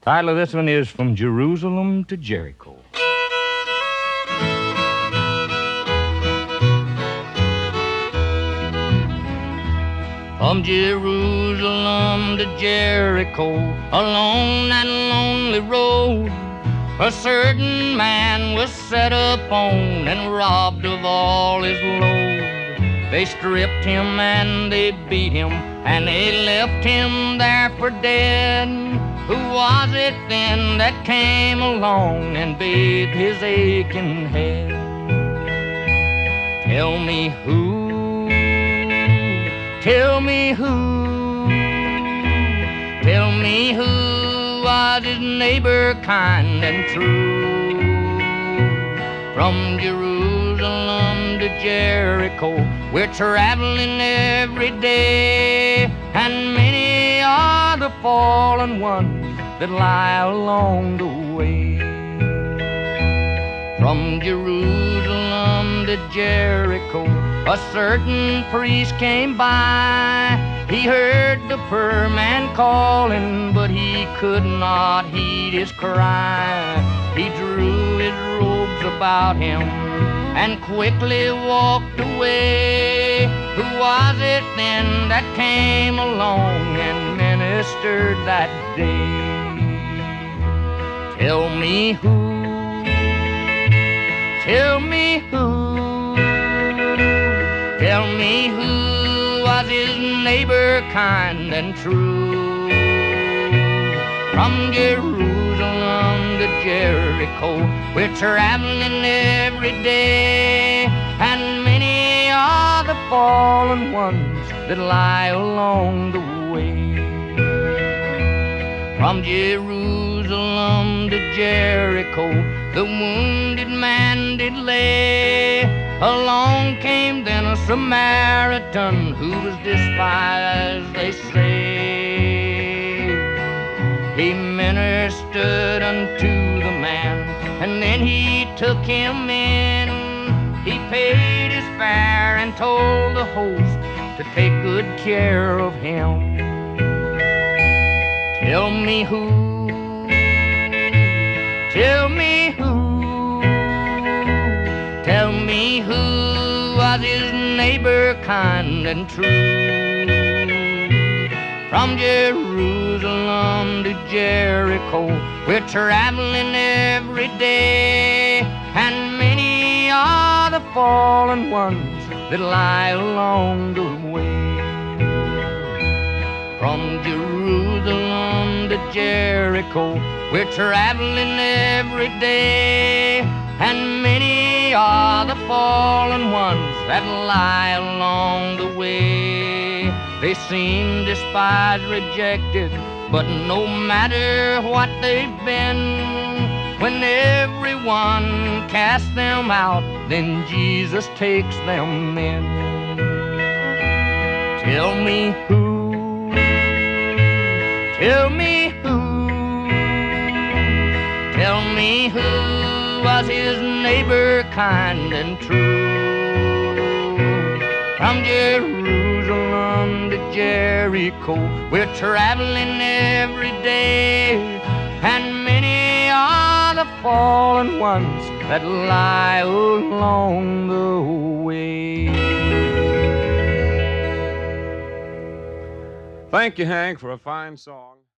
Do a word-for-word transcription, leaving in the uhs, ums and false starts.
Title of this one is From Jerusalem to Jericho. From Jerusalem to Jericho, along that lonely road, a certain man was set upon and robbed of all his load. They stripped him and they beat him, and they left him there for dead. Who was it then that came along and bathed his aching head? Tell me who, tell me who, tell me who was his neighbor kind and true. From Jerusalem to Jericho, we're traveling every day, and many are the fallen ones that lie along the way. From Jerusalem to Jericho, a certain priest came by. He heard the poor man calling, but he could not heed his cry. He drew his robes about him and quickly walked away. Who was it then that came along and ministered that day? Tell me who, tell me who, tell me who was his neighbor kind and true. From Jerusalem to Jericho, we're traveling every day, and many are the fallen ones that lie along the way. From Jerusalem to Jericho, the wounded man did lay. Along came then a Samaritan who was despised, they say. He ministered unto the man, and then he took him in. He paid his fare and told the host to take good care of him. Tell me who, tell me who, tell me who was his neighbor kind and true. From Jerusalem to Jericho, we're traveling every day, and many are the fallen ones that lie along the way. From Jerusalem to Jericho, we're traveling every day, and many are the fallen ones that lie along the way. They seem despised, rejected, but no matter what they've been, when everyone casts them out, then Jesus takes them in. Tell me who, tell me who, tell me who was his neighbor kind and true. From Jerusalem to Jericho, we're traveling every day, and many are the fallen ones that lie along the way. Thank you, Hank, for a fine song.